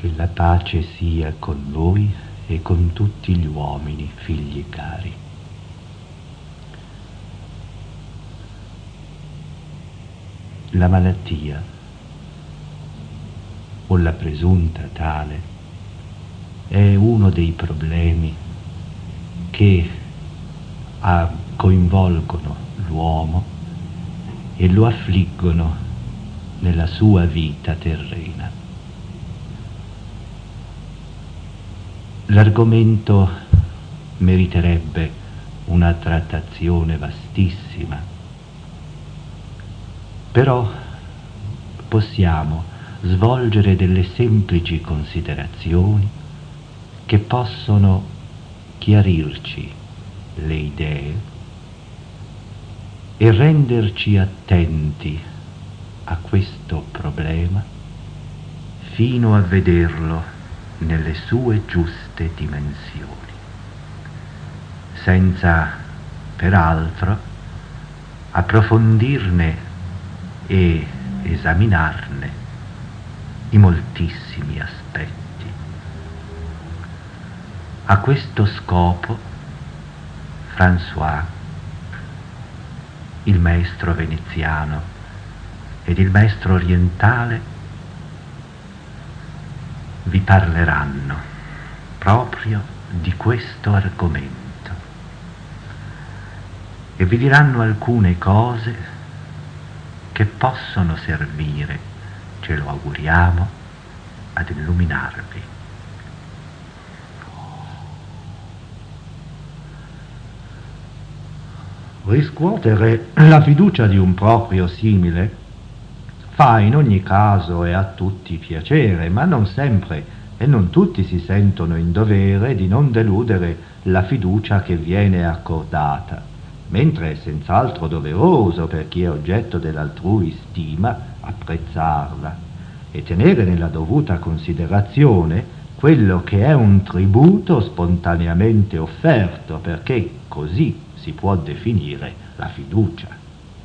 Che la pace sia con voi e con tutti gli uomini, figli cari. La malattia, o la presunta tale, è uno dei problemi che coinvolgono l'uomo e lo affliggono nella sua vita terrena. L'argomento meriterebbe una trattazione vastissima, però possiamo svolgere delle semplici considerazioni che possono chiarirci le idee e renderci attenti a questo problema fino a vederlo nelle sue giuste dimensioni, senza peraltro approfondirne e esaminarne i moltissimi aspetti. A questo scopo François, il maestro veneziano ed il maestro orientale vi parleranno proprio di questo argomento e vi diranno alcune cose che possono servire, ce lo auguriamo, ad illuminarvi. Riscuotere la fiducia di un proprio simile fa in ogni caso e a tutti piacere, ma non sempre e non tutti si sentono in dovere di non deludere la fiducia che viene accordata, mentre è senz'altro doveroso per chi è oggetto dell'altrui stima apprezzarla e tenere nella dovuta considerazione quello che è un tributo spontaneamente offerto, perché così si può definire la fiducia.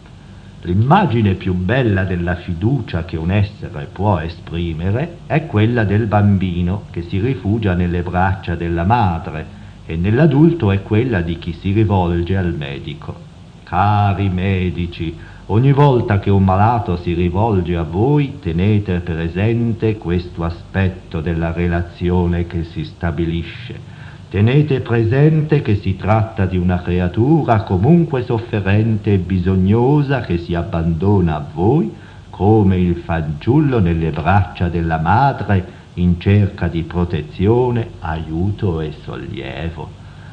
L'immagine più bella della fiducia che un essere può esprimere è quella del bambino che si rifugia nelle braccia della madre, e nell'adulto è quella di chi si rivolge al medico. Cari medici, ogni volta che un malato si rivolge a voi, tenete presente questo aspetto della relazione che si stabilisce. Tenete presente che si tratta di una creatura comunque sofferente e bisognosa che si abbandona a voi come il fanciullo nelle braccia della madre in cerca di protezione, aiuto e sollievo.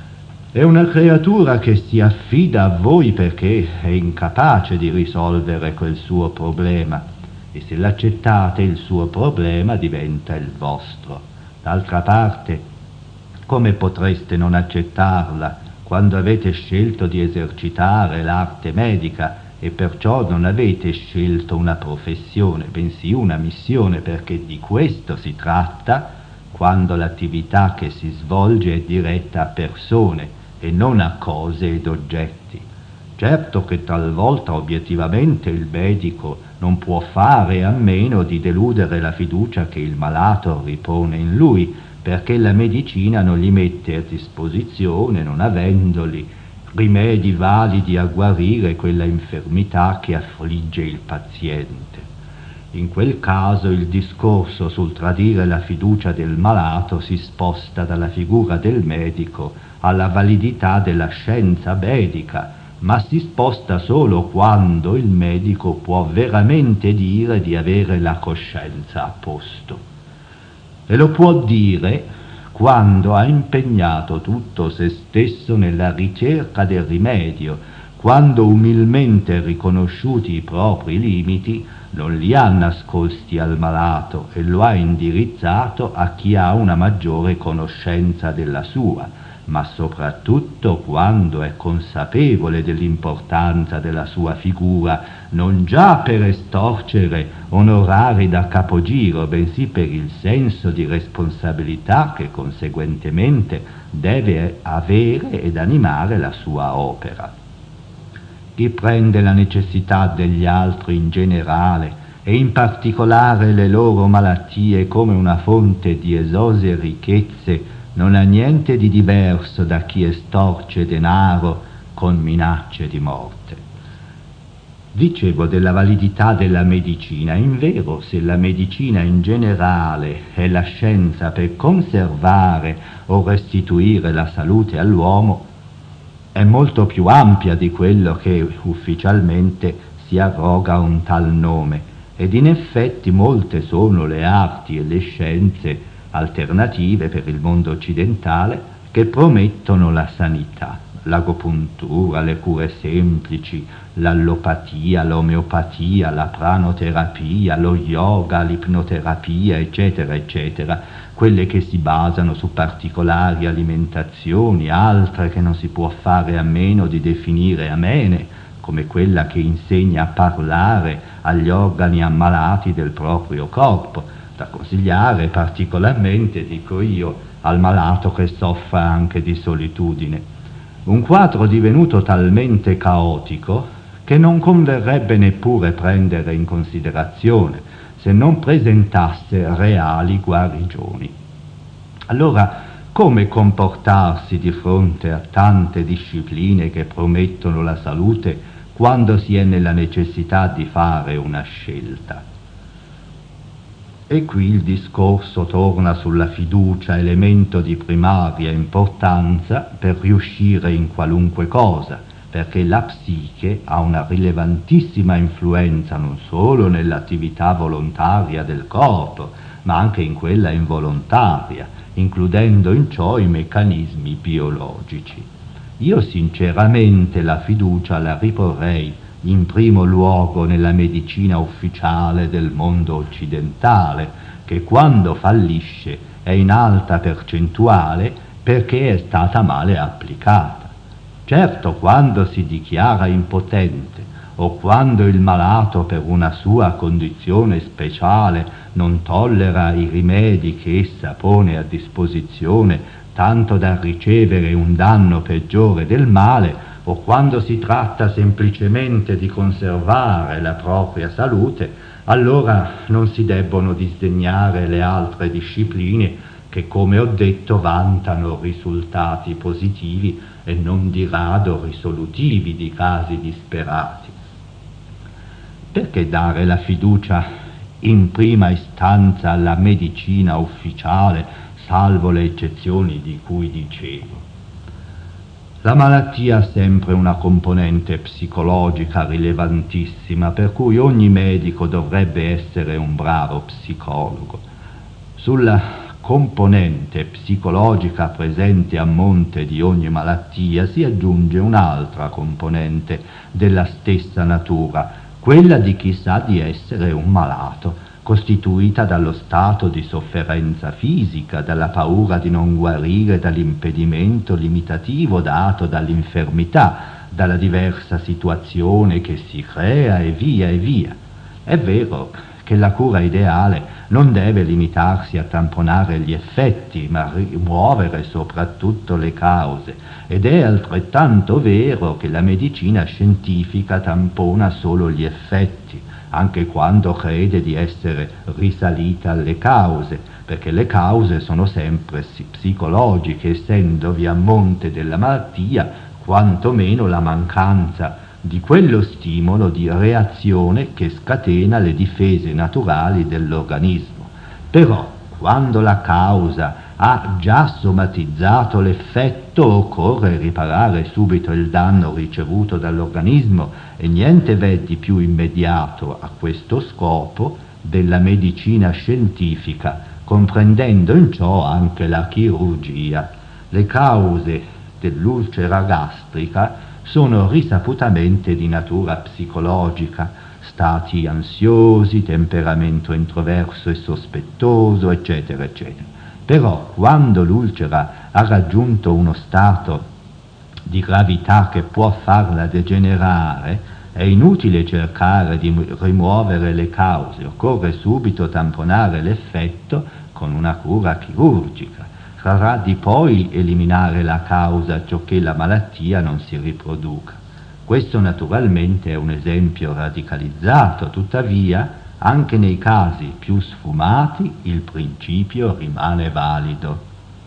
È una creatura che si affida a voi perché è incapace di risolvere quel suo problema, e se l'accettate il suo problema diventa il vostro. D'altra parte, come potreste non accettarla quando avete scelto di esercitare l'arte medica e perciò non avete scelto una professione, bensì una missione, perché di questo si tratta quando l'attività che si svolge è diretta a persone e non a cose ed oggetti. Certo che talvolta obiettivamente il medico non può fare a meno di deludere la fiducia che il malato ripone in lui, perché la medicina non gli mette a disposizione, non avendoli, rimedi validi a guarire quella infermità che affligge il paziente. In quel caso il discorso sul tradire la fiducia del malato si sposta dalla figura del medico alla validità della scienza medica, ma si sposta solo quando il medico può veramente dire di avere la coscienza a posto. E lo può dire quando ha impegnato tutto se stesso nella ricerca del rimedio, quando umilmente riconosciuti i propri limiti non li ha nascosti al malato e lo ha indirizzato a chi ha una maggiore conoscenza della sua, ma soprattutto quando è consapevole dell'importanza della sua figura, non già per estorcere onorari da capogiro, bensì per il senso di responsabilità che conseguentemente deve avere ed animare la sua opera. Chi prende la necessità degli altri in generale e in particolare le loro malattie come una fonte di esose ricchezze, non ha niente di diverso da chi estorce denaro con minacce di morte. Dicevo della validità della medicina. Invero, se la medicina in generale è la scienza per conservare o restituire la salute all'uomo, è molto più ampia di quello che ufficialmente si arroga un tal nome, ed in effetti molte sono le arti e le scienze alternative per il mondo occidentale che promettono la sanità. L'agopuntura, le cure semplici, l'allopatia, l'omeopatia, la pranoterapia, lo yoga, l'ipnoterapia, eccetera, eccetera, quelle che si basano su particolari alimentazioni, altre che non si può fare a meno di definire amene, come quella che insegna a parlare agli organi ammalati del proprio corpo, da consigliare particolarmente, dico io, al malato che soffra anche di solitudine. Un quadro divenuto talmente caotico che non converrebbe neppure prendere in considerazione se non presentasse reali guarigioni. Allora, come comportarsi di fronte a tante discipline che promettono la salute quando si è nella necessità di fare una scelta? E qui il discorso torna sulla fiducia, elemento di primaria importanza per riuscire in qualunque cosa, perché la psiche ha una rilevantissima influenza non solo nell'attività volontaria del corpo, ma anche in quella involontaria, includendo in ciò i meccanismi biologici. Io sinceramente la fiducia la riporrei in primo luogo nella medicina ufficiale del mondo occidentale, che quando fallisce è in alta percentuale perché è stata male applicata. Certo, quando si dichiara impotente o quando il malato per una sua condizione speciale non tollera i rimedi che essa pone a disposizione, tanto da ricevere un danno peggiore del male, o quando si tratta semplicemente di conservare la propria salute, allora non si debbono disdegnare le altre discipline che, come ho detto, vantano risultati positivi e non di rado risolutivi di casi disperati. Perché dare la fiducia in prima istanza alla medicina ufficiale, salvo le eccezioni di cui dicevo? La malattia ha sempre una componente psicologica rilevantissima, per cui ogni medico dovrebbe essere un bravo psicologo. Sulla componente psicologica presente a monte di ogni malattia si aggiunge un'altra componente della stessa natura, quella di chi sa di essere un malato, costituita dallo stato di sofferenza fisica, dalla paura di non guarire, dall'impedimento limitativo dato dall'infermità, dalla diversa situazione che si crea e via e via. È vero che la cura ideale non deve limitarsi a tamponare gli effetti, ma rimuovere soprattutto le cause, ed è altrettanto vero che la medicina scientifica tampona solo gli effetti, anche quando crede di essere risalita alle cause, perché le cause sono sempre psicologiche, essendovi a monte della malattia quantomeno la mancanza di quello stimolo di reazione che scatena le difese naturali dell'organismo. Però, quando la causa ha già somatizzato l'effetto, occorre riparare subito il danno ricevuto dall'organismo e niente v'è di più immediato a questo scopo della medicina scientifica, comprendendo in ciò anche la chirurgia. Le cause dell'ulcera gastrica sono risaputamente di natura psicologica, stati ansiosi, temperamento introverso e sospettoso, eccetera, eccetera. Però quando l'ulcera ha raggiunto uno stato di gravità che può farla degenerare, è inutile cercare di rimuovere le cause, occorre subito tamponare l'effetto con una cura chirurgica. Sarà di poi eliminare la causa, ciocché la malattia non si riproduca. Questo naturalmente è un esempio radicalizzato, tuttavia Anche nei casi più sfumati il principio rimane valido.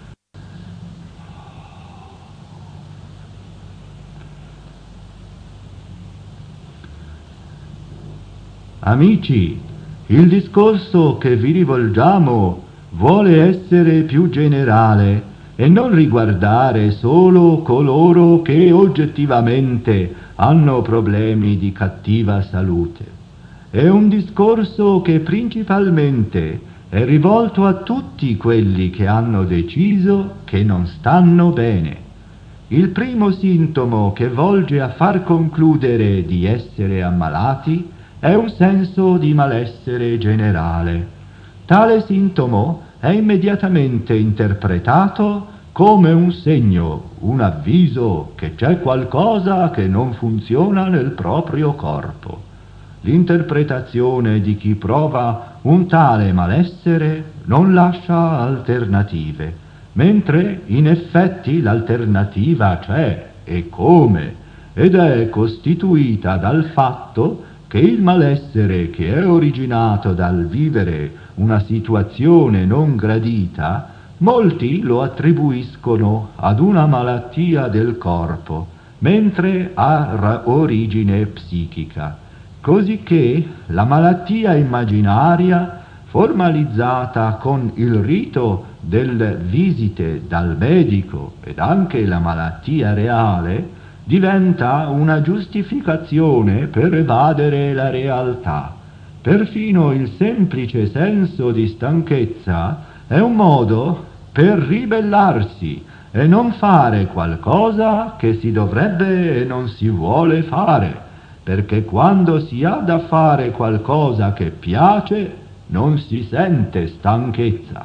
Amici, il discorso che vi rivolgiamo vuole essere più generale e non riguardare solo coloro che oggettivamente hanno problemi di cattiva salute. È un discorso che principalmente è rivolto a tutti quelli che hanno deciso che non stanno bene. Il primo sintomo che volge a far concludere di essere ammalati è un senso di malessere generale. Tale sintomo è immediatamente interpretato come un segno, un avviso che c'è qualcosa che non funziona nel proprio corpo. L'interpretazione di chi prova un tale malessere non lascia alternative, mentre in effetti l'alternativa c'è, e come, ed è costituita dal fatto che il malessere che è originato dal vivere una situazione non gradita, molti lo attribuiscono ad una malattia del corpo, mentre ha origine psichica, cosicché la malattia immaginaria, formalizzata con il rito delle visite dal medico ed anche la malattia reale, diventa una giustificazione per evadere la realtà. Perfino il semplice senso di stanchezza è un modo per ribellarsi e non fare qualcosa che si dovrebbe e non si vuole fare, perché quando si ha da fare qualcosa che piace non si sente stanchezza.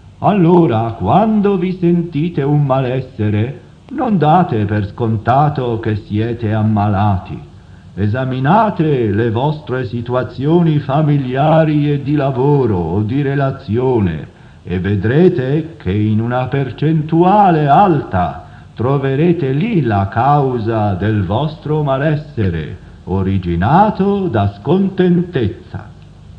Allora, quando vi sentite un malessere, non date per scontato che siete ammalati. Esaminate le vostre situazioni familiari e di lavoro o di relazione e vedrete che in una percentuale alta troverete lì la causa del vostro malessere, originato da scontentezza.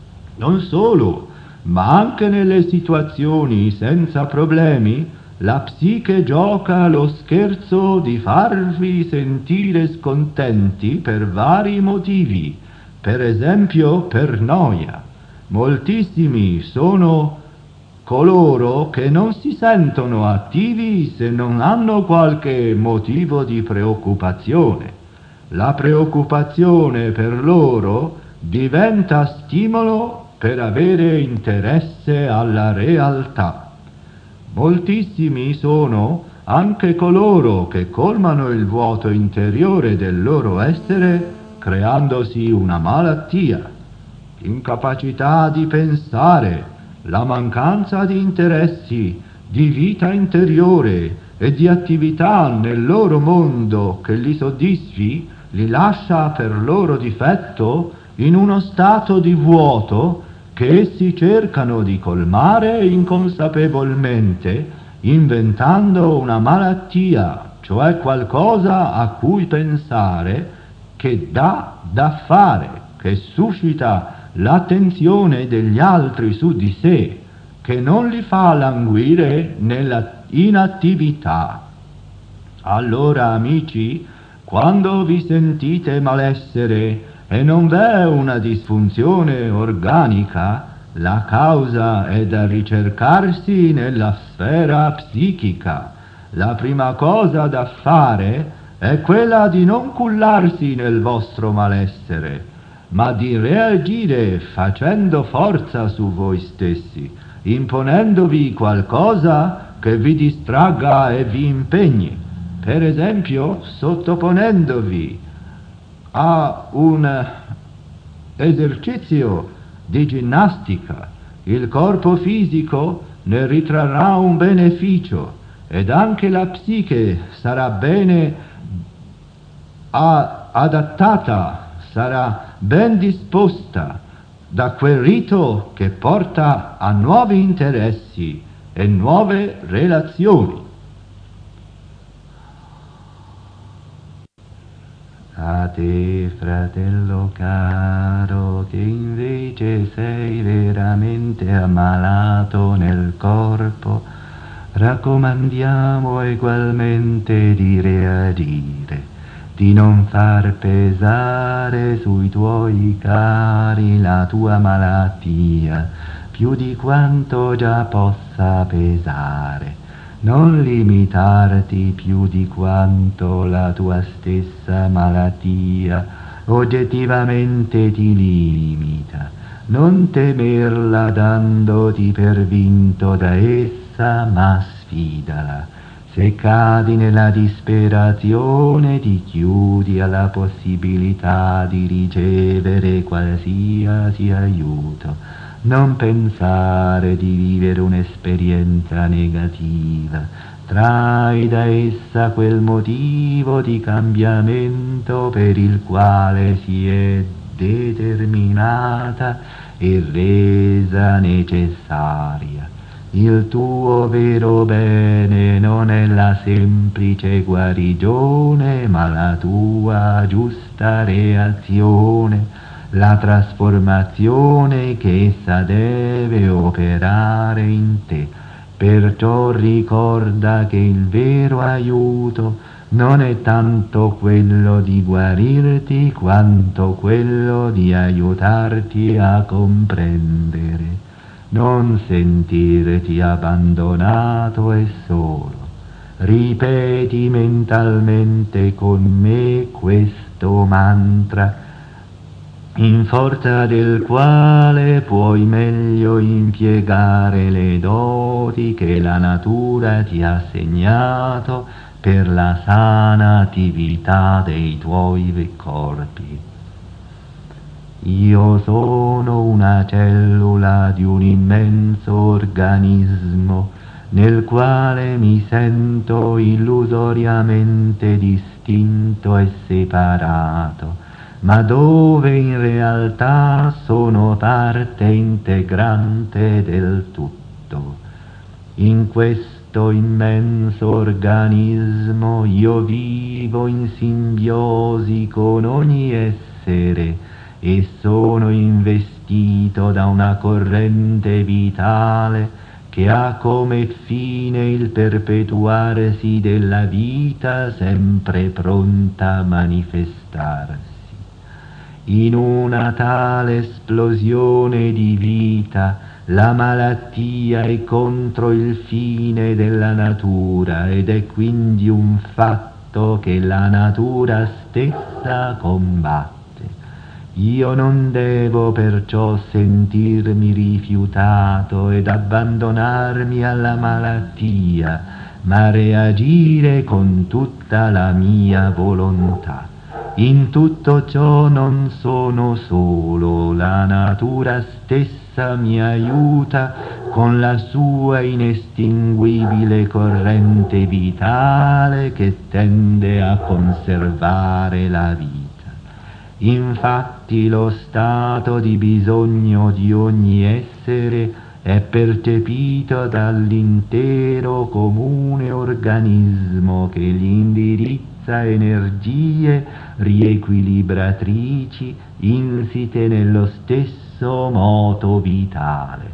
Non solo, ma anche nelle situazioni senza problemi, la psiche gioca lo scherzo di farvi sentire scontenti per vari motivi, per esempio per noia. Moltissimi sono coloro che non si sentono attivi se non hanno qualche motivo di preoccupazione. La preoccupazione per loro diventa stimolo per avere interesse alla realtà. Moltissimi sono anche coloro che colmano il vuoto interiore del loro essere creandosi una malattia. L'incapacità di pensare, la mancanza di interessi, di vita interiore e di attività nel loro mondo che li soddisfi, li lascia per loro difetto in uno stato di vuoto che essi cercano di colmare inconsapevolmente, inventando una malattia, cioè qualcosa a cui pensare, che dà da fare, che suscita l'attenzione degli altri su di sé, che non li fa languire nella inattività. Allora, amici, quando vi sentite malessere e non v'è una disfunzione organica, la causa è da ricercarsi nella sfera psichica. La prima cosa da fare è quella di non cullarsi nel vostro malessere, ma di reagire facendo forza su voi stessi, imponendovi qualcosa che vi distragga e vi impegni. Per esempio, sottoponendovi a un esercizio di ginnastica, il corpo fisico ne ritrarrà un beneficio ed anche la psiche sarà bene adattata, sarà ben disposta da quel rito che porta a nuovi interessi e nuove relazioni. te, fratello caro, che invece sei veramente ammalato nel corpo, raccomandiamo egualmente di reagire, di non far pesare sui tuoi cari la tua malattia più di quanto già possa pesare. Non limitarti più di quanto la tua stessa malattia oggettivamente ti limita. Non temerla dandoti per vinto da essa, ma sfidala. Se cadi nella disperazione ti chiudi alla possibilità di ricevere qualsiasi aiuto. Non pensare di vivere un'esperienza negativa, trai da essa quel motivo di cambiamento per il quale si è determinata e resa necessaria. Il tuo vero bene non è la semplice guarigione, ma la tua giusta reazione, la trasformazione che essa deve operare in te. Perciò ricorda che il vero aiuto non è tanto quello di guarirti quanto quello di aiutarti a comprendere. Non sentirti abbandonato e solo. Ripeti mentalmente con me questo mantra, in forza del quale puoi meglio impiegare le doti che la natura ti ha assegnato per la sana attività dei tuoi corpi. Io sono una cellula di un immenso organismo nel quale mi sento illusoriamente distinto e separato, ma dove in realtà sono parte integrante del tutto. In questo immenso organismo io vivo in simbiosi con ogni essere e sono investito da una corrente vitale che ha come fine il perpetuarsi della vita sempre pronta a manifestarsi. In una tale esplosione di vita la malattia è contro il fine della natura ed è quindi un fatto che la natura stessa combatte. Io non devo perciò sentirmi rifiutato ed abbandonarmi alla malattia, ma reagire con tutta la mia volontà. In tutto ciò non sono solo, la natura stessa mi aiuta con la sua inestinguibile corrente vitale che tende a conservare la vita. Infatti lo stato di bisogno di ogni essere è percepito dall'intero comune organismo che gli indirizza energie riequilibratrici insite nello stesso moto vitale.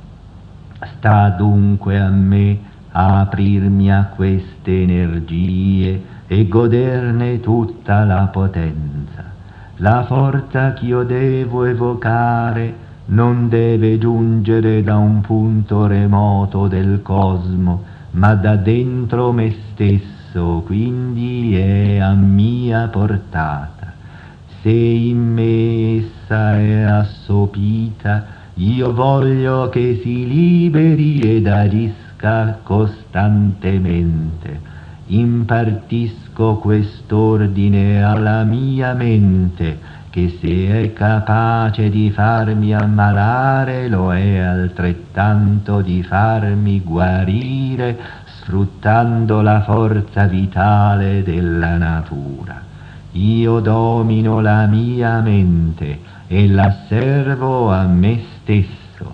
Sta dunque a me aprirmi a queste energie e goderne tutta la potenza. La forza ch'io devo evocare non deve giungere da un punto remoto del cosmo, ma da dentro me stesso, quindi è a mia portata. Se in me essa è assopita, io voglio che si liberi ed agisca costantemente. Impartisco quest'ordine alla mia mente, che se è capace di farmi ammalare, lo è altrettanto di farmi guarire, sfruttando la forza vitale della natura. Io domino la mia mente e la servo a me stesso.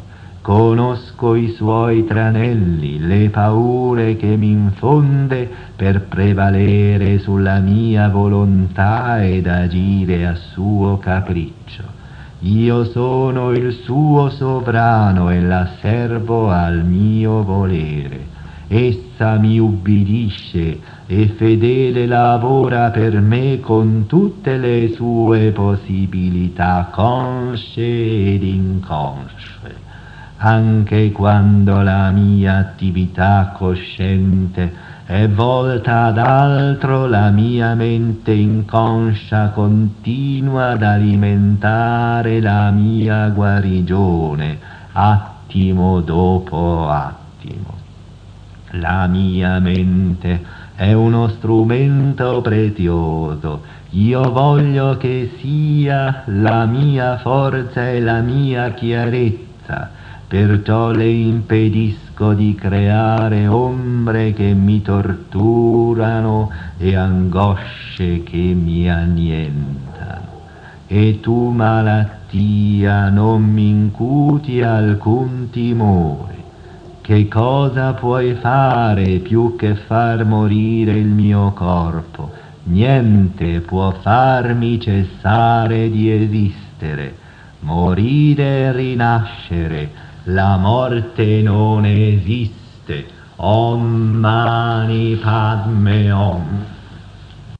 Conosco i suoi tranelli, le paure che mi infonde per prevalere sulla mia volontà ed agire a suo capriccio. Io sono il suo sovrano e la servo al mio volere. Essa mi ubbidisce e fedele lavora per me con tutte le sue possibilità consce ed inconsce. Anche quando la mia attività cosciente è volta ad altro, la mia mente inconscia continua ad alimentare la mia guarigione, attimo dopo attimo. La mia mente è uno strumento prezioso. Io voglio che sia la mia forza e la mia chiarezza, perciò le impedisco di creare ombre che mi torturano e angosce che mi annientano. E tu, malattia, non mi incuti alcun timore. Che cosa puoi fare più che far morire il mio corpo? Niente può farmi cessare di esistere. Morire e rinascere, la morte non esiste. Om Mani Padme Om.